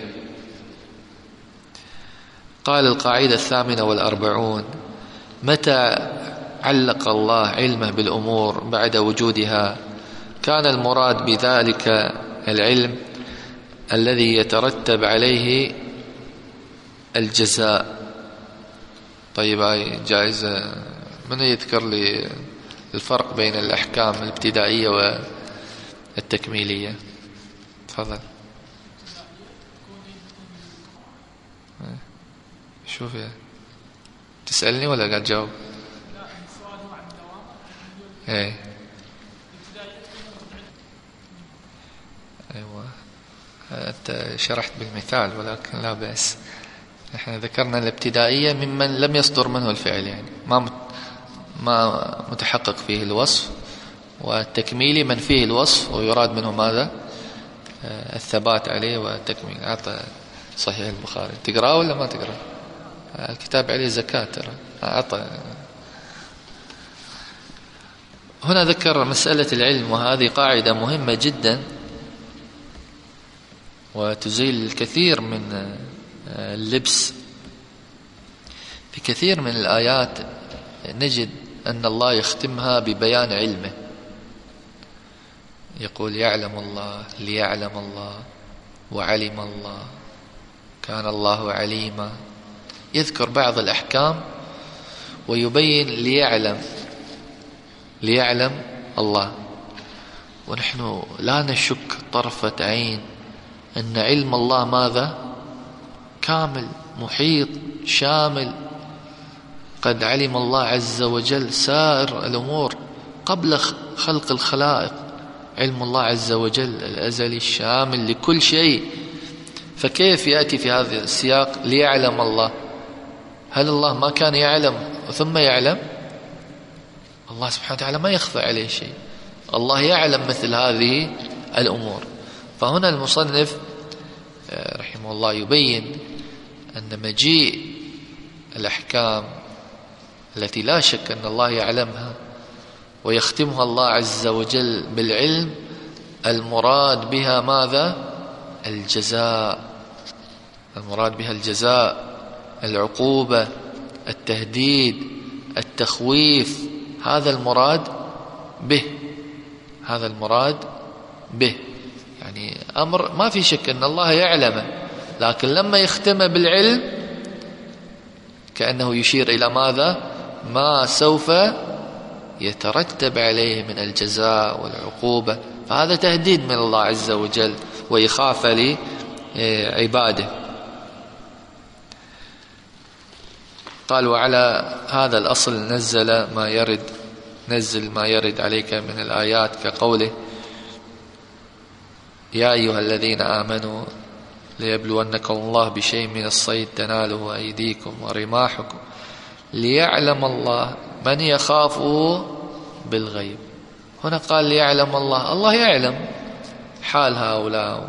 قال القاعدة الثامنة والأربعون: متى علق الله علمه بالأمور بعد وجودها كان المراد بذلك العلم الذي يترتب عليه الجزاء. طيب هاي جائزة، من يذكر لي الفرق بين الأحكام الابتدائية والتكميلية؟ تفضل. شوف يا تسألني ولا قاعد جاوب؟ ايه ايوه انت شرحت بالمثال ولكن لا بأس. احنا ذكرنا الابتدائية ممن لم يصدر منه الفعل، يعني ما ما متحقق فيه الوصف، والتكميلي من فيه الوصف ويراد منه ماذا الثبات عليه والتكميل. أعطى صحيح البخاري، تقرأه ولا ما تقرأه؟ الكتاب عليه زكاة ترى. أعطى هنا ذكر مسألة العلم، وهذه قاعدة مهمة جدا وتزيل الكثير من اللبس. في كثير من الآيات نجد أن الله يختمها ببيان علمه، يقول يعلم الله، ليعلم الله، وعلم الله، كان الله عليما. يذكر بعض الأحكام ويبين ليعلم، ليعلم الله. ونحن لا نشك طرفة عين أن علم الله ماذا كامل محيط شامل. قد علم الله عز وجل سائر الأمور قبل خلق الخلائق. علم الله عز وجل الأزلي الشامل لكل شيء. فكيف يأتي في هذا السياق ليعلم الله؟ هل الله ما كان يعلم ثم يعلم؟ الله سبحانه وتعالى ما يخفى عليه شيء، الله يعلم مثل هذه الأمور. فهنا المصنف رحمه الله يبين أن مجيء الأحكام التي لا شك أن الله يعلمها ويختمها الله عز وجل بالعلم، المراد بها ماذا؟ الجزاء. المراد بها الجزاء، العقوبة، التهديد، التخويف. هذا المراد به، هذا المراد به. يعني أمر ما في شك أن الله يعلمه، لكن لما يختم بالعلم كأنه يشير إلى ماذا؟ ما سوف يترتب عليه من الجزاء والعقوبة. فهذا تهديد من الله عز وجل وإخافة لعباده. قال وعلى هذا الأصل نزل ما يرد نزل ما يرد عليك من الآيات كقوله يا أيها الذين آمنوا ليبلونكم الله بشيء من الصيد تناله أيديكم ورماحكم ليعلم الله من يخافه بالغيب. هنا قال ليعلم الله، الله يعلم حال هؤلاء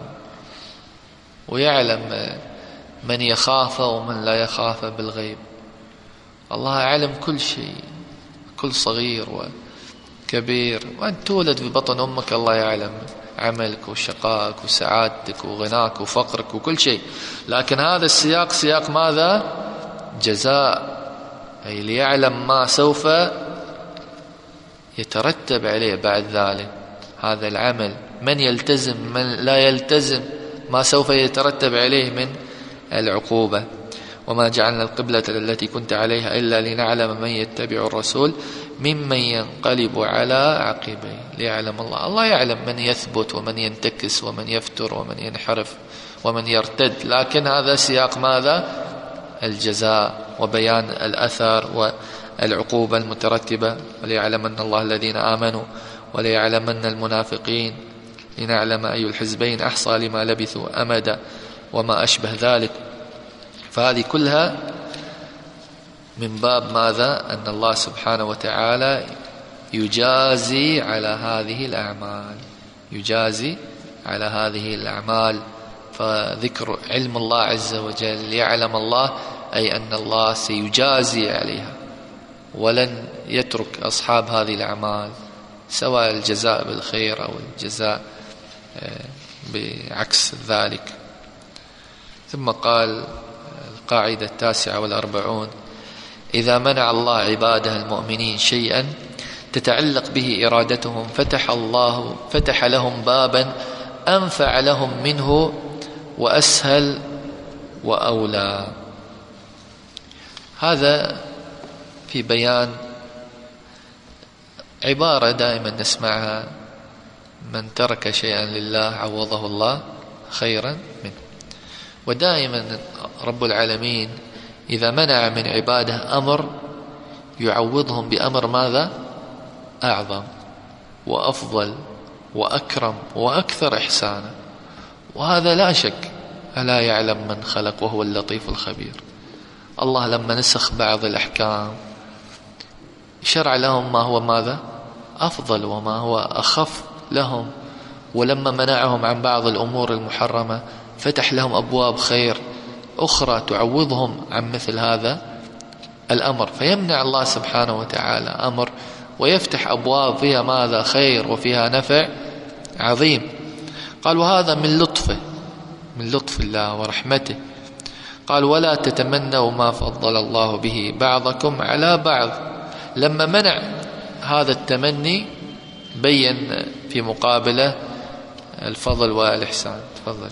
ويعلم من يخافه ومن لا يخافه بالغيب. الله علم كل شيء، كل صغير وكبير. وأنت تولد في بطن أمك الله يعلم عملك وشقائك وسعادتك وغناك وفقرك وكل شيء. لكن هذا السياق سياق ماذا؟ جزاء. أي ليعلم ما سوف يترتب عليه بعد ذلك هذا العمل، من يلتزم من لا يلتزم ما سوف يترتب عليه من العقوبة. وما جعلنا القبلة التي كنت عليها إلا لنعلم من يتبع الرسول ممن ينقلب على عقبيه. ليعلم الله، الله يعلم من يثبت ومن ينتكس ومن يفتر ومن ينحرف ومن يرتد، لكن هذا سياق ماذا؟ الجزاء وبيان الأثر والعقوبة المترتبة. وليعلمن الله الذين آمنوا وليعلمن المنافقين لنعلم أي الحزبين أحصى لما لبثوا أمدا وما أشبه ذلك. فهذه كلها من باب ماذا؟ أن الله سبحانه وتعالى يجازي على هذه الأعمال، يجازي على هذه الأعمال. فذكر علم الله عز وجل، يعلم الله أي أن الله سيجازي عليها ولن يترك أصحاب هذه الأعمال، سواء الجزاء بالخير أو الجزاء بعكس ذلك. ثم قال القاعدة التاسعة والأربعون: إذا منع الله عباده المؤمنين شيئا تتعلق به إرادتهم فتح الله فتح لهم بابا أنفع لهم منه وأسهل وأولى. هذا في بيان عبارة دائما نسمعها: من ترك شيئا لله عوضه الله خيرا منه. ودائما رب العالمين إذا منع من عباده أمر يعوضهم بأمر ماذا؟ أعظم وأفضل وأكرم وأكثر إحسانا. وهذا لا شك ألا يعلم من خلق وهو اللطيف الخبير. الله لما نسخ بعض الأحكام شرع لهم ما هو ماذا؟ أفضل وما هو أخف لهم، ولما منعهم عن بعض الأمور المحرمة فتح لهم أبواب خير أخرى تعوضهم عن مثل هذا الأمر. فيمنع الله سبحانه وتعالى أمر ويفتح أبواب فيها ماذا؟ خير وفيها نفع عظيم. قال وهذا من لطفه، من لطف الله ورحمته. قال ولا تتمنوا ما فضل الله به بعضكم على بعض. لما منع هذا التمني بين في مقابله الفضل والإحسان. تفضل.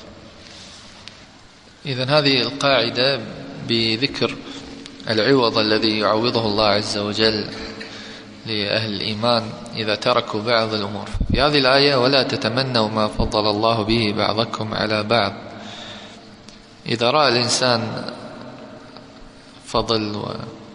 إذن هذه القاعدة بذكر العوض الذي يعوضه الله عز وجل لأهل الإيمان إذا تركوا بعض الأمور. في هذه الآية ولا تتمنوا ما فضل الله به بعضكم على بعض. إذا رأى الإنسان فضل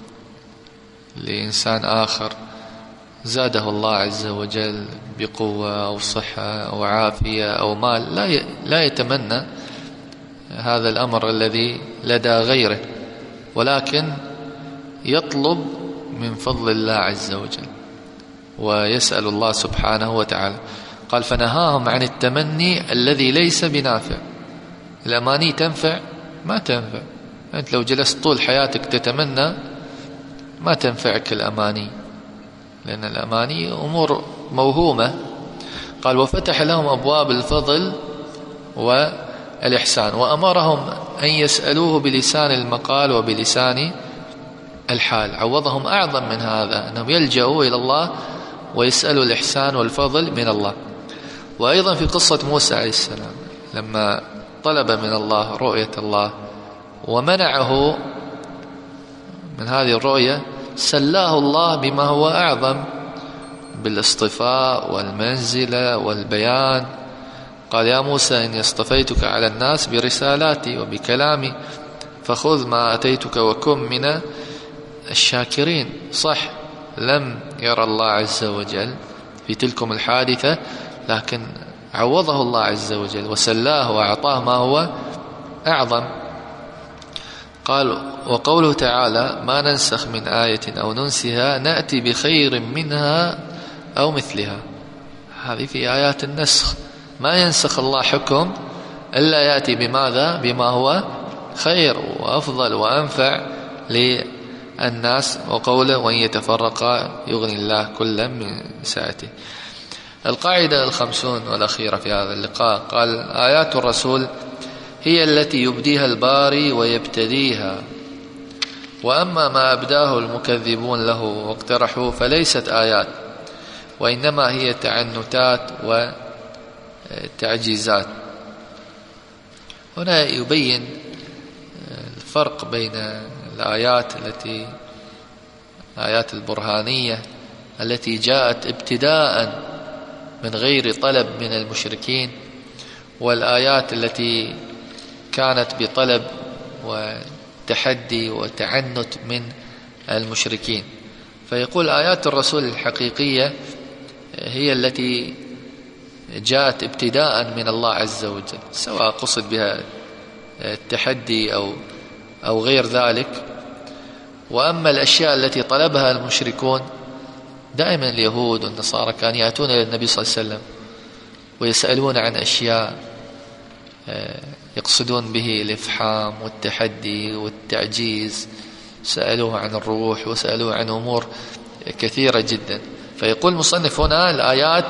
لإنسان آخر زاده الله عز وجل بقوة أو صحة أو عافية أو مال، لا لا يتمنى هذا الأمر الذي لدى غيره، ولكن يطلب من فضل الله عز وجل ويسأل الله سبحانه وتعالى. قال فنهاهم عن التمني الذي ليس بنافع. الأماني تنفع؟ ما تنفع. أنت لو جلست طول حياتك تتمنى ما تنفعك الأماني، لأن الأماني أمور موهومة. قال وفتح لهم أبواب الفضل والإحسان، وأمرهم أن يسألوه بلسان المقال وبلسان الحال. عوضهم أعظم من هذا، أنهم يلجأوا إلى الله ويسألوا الإحسان والفضل من الله. وأيضا في قصة موسى عليه السلام لما طلب من الله رؤية الله ومنعه من هذه الرؤية سلاه الله بما هو أعظم بالاصطفاء والمنزلة والبيان. قال يا موسى إني اصطفيتك على الناس برسالاتي وبكلامي فخذ ما أتيتك وكن من الشاكرين. صح لم يرى الله عز وجل في تلكم الحادثة، لكن عوضه الله عز وجل وسلاه وأعطاه ما هو أعظم. قال وقوله تعالى ما ننسخ من آية أو ننسها نأتي بخير منها أو مثلها. هذه في آيات النسخ، ما ينسخ الله حكم إلا يأتي بماذا؟ بما هو خير وأفضل وأنفع للناس. وقوله وإن يتفرقا يغني الله كلا من سعته. القاعدة الخمسون والأخيرة في هذا اللقاء قال آيات الرسول هي التي يبديها الباري ويبتديها، وأما ما أبداه المكذبون له واقترحوه فليست آيات، وإنما هي تعنتات وتعجيزات. هنا يبين الفرق بين الآيات التي آيات البرهانية التي جاءت ابتداء من غير طلب من المشركين، والآيات التي كانت بطلب وتحدي وتعنت من المشركين. فيقول آيات الرسول الحقيقية هي التي جاءت ابتداء من الله عز وجل، سواء قصد بها التحدي أو أو غير ذلك. وأما الأشياء التي طلبها المشركون، دائما اليهود والنصارى كانوا يأتون إلى النبي صلى الله عليه وسلم ويسألون عن أشياء يقصدون به الإفحام والتحدي والتعجيز. سألوه عن الروح وسألوه عن أمور كثيرة جدا. فيقول المصنف هنا الآيات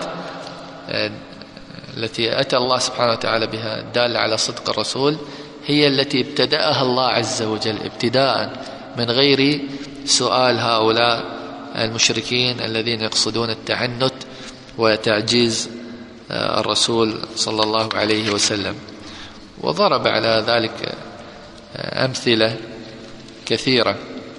التي أتى الله سبحانه وتعالى بها الدالة على صدق الرسول هي التي ابتدأها الله عز وجل ابتداء من غير سؤال هؤلاء المشركين الذين يقصدون التعنت وتعجيز الرسول صلى الله عليه وسلم. وضرب على ذلك أمثلة كثيرة.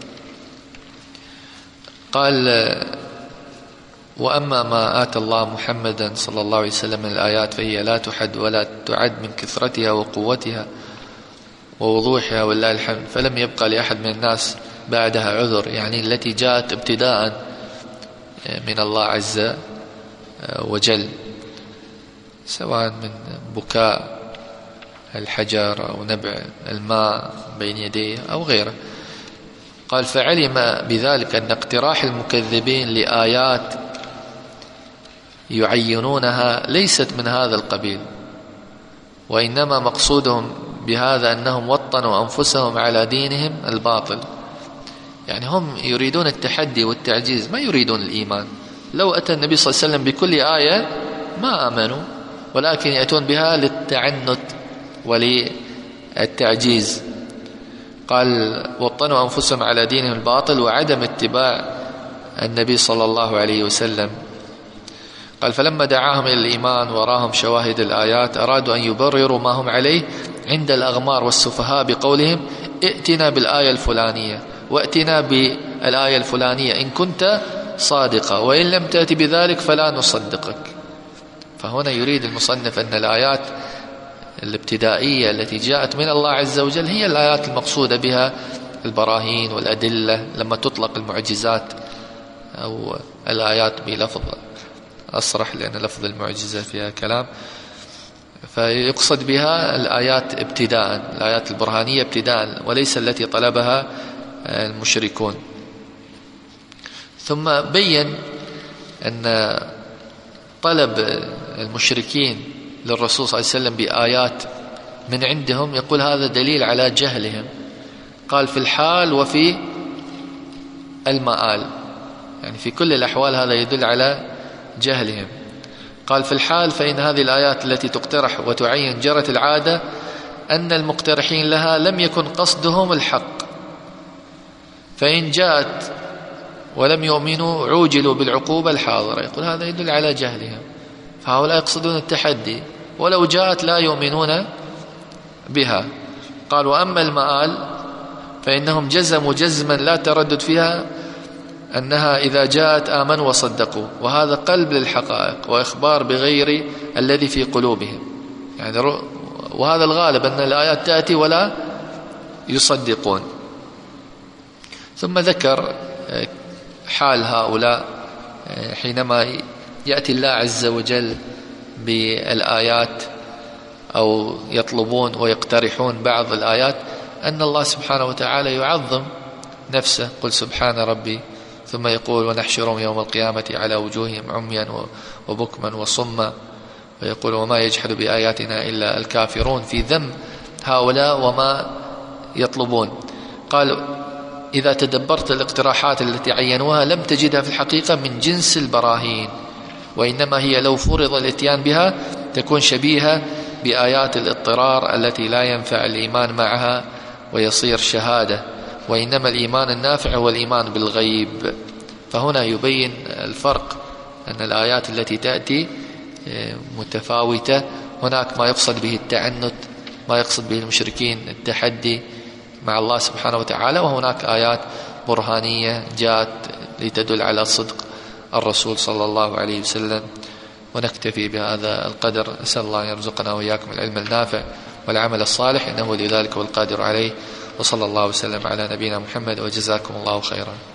قال: وأما ما آتى الله محمدا صلى الله عليه وسلم من الآيات فهي لا تحد ولا تعد من كثرتها وقوتها ووضوحها ولله الحمد، فلم يبقى لأحد من الناس بعدها عذر، يعني التي جاءت ابتداء من الله عز وجل، سواء من بكاء الحجر أو نبع الماء بين يديه أو غيره. قال: فعلم بذلك أن اقتراح المكذبين لآيات يعينونها ليست من هذا القبيل، وإنما مقصودهم بهذا أنهم وطنوا أنفسهم على دينهم الباطل. يعني هم يريدون التحدي والتعجيز، ما يريدون الإيمان. لو أتى النبي صلى الله عليه وسلم بكل آية ما آمنوا، ولكن يأتون بها للتعنت وللتعجيز. قال: وطنوا أنفسهم على دينهم الباطل وعدم اتباع النبي صلى الله عليه وسلم. قال: فلما دعاهم إلى الإيمان وراهم شواهد الآيات أرادوا أن يبرروا ما هم عليه عند الأغمار والسفهاء بقولهم: ائتنا بالآية الفلانية وائتنا بالآية الفلانية إن كنت صادقا، وإن لم تأتي بذلك فلا نصدقك. فهنا يريد المصنف أن الآيات الابتدائية التي جاءت من الله عز وجل هي الآيات المقصودة بها البراهين والأدلة، لما تطلق المعجزات أو الآيات بلفظ أصرح لأن لفظ المعجزة فيها كلام، فيقصد بها الآيات ابتداء، الآيات البرهانية ابتداء، وليس التي طلبها المشركون. ثم بين أن طلب المشركين للرسول صلى الله عليه وسلم بآيات من عندهم يقول هذا دليل على جهلهم. قال: في الحال وفي المآل، يعني في كل الأحوال هذا يدل على جهلهم. قال: في الحال فإن هذه الآيات التي تقترح وتعين جرت العادة أن المقترحين لها لم يكن قصدهم الحق، فإن جاءت ولم يؤمنوا عوجلوا بالعقوبة الحاضرة. يقول هذا يدل على جهلهم، فهؤلاء يقصدون التحدي، ولو جاءت لا يؤمنون بها. قال: وأما المآل فإنهم جزموا جزما لا تردد فيها أنها إذا جاءت آمنوا وصدقوا، وهذا قلب للحقائق وإخبار بغير الذي في قلوبهم. يعني وهذا الغالب أن الآيات تأتي ولا يصدقون. ثم ذكر حال هؤلاء حينما يأتي الله عز وجل بالآيات أو يطلبون ويقترحون بعض الآيات، أن الله سبحانه وتعالى يعظم نفسه: قل سبحان ربي. ثم يقول: ونحشرهم يوم القيامة على وجوههم عميا وبكما وصما، ويقول: وما يجحد بآياتنا إلا الكافرون، في ذم هؤلاء وما يطلبون. قال: إذا تدبرت الاقتراحات التي عينوها لم تجدها في الحقيقة من جنس البراهين، وإنما هي لو فرض الاتيان بها تكون شبيهة بآيات الاضطرار التي لا ينفع الإيمان معها ويصير شهادة، وإنما الإيمان النافع هو الإيمان بالغيب. فهنا يبين الفرق أن الآيات التي تأتي متفاوتة. هناك ما يقصد به التعنت، ما يقصد به المشركين التحدي مع الله سبحانه وتعالى، وهناك آيات برهانية جاءت لتدل على صدق الرسول صلى الله عليه وسلم. ونكتفي بهذا القدر. أسأل الله يرزقنا وإياكم العلم النافع والعمل الصالح، إنه لذلك والقادر عليه. وصلى الله وسلم على نبينا محمد، وجزاكم الله خيرا.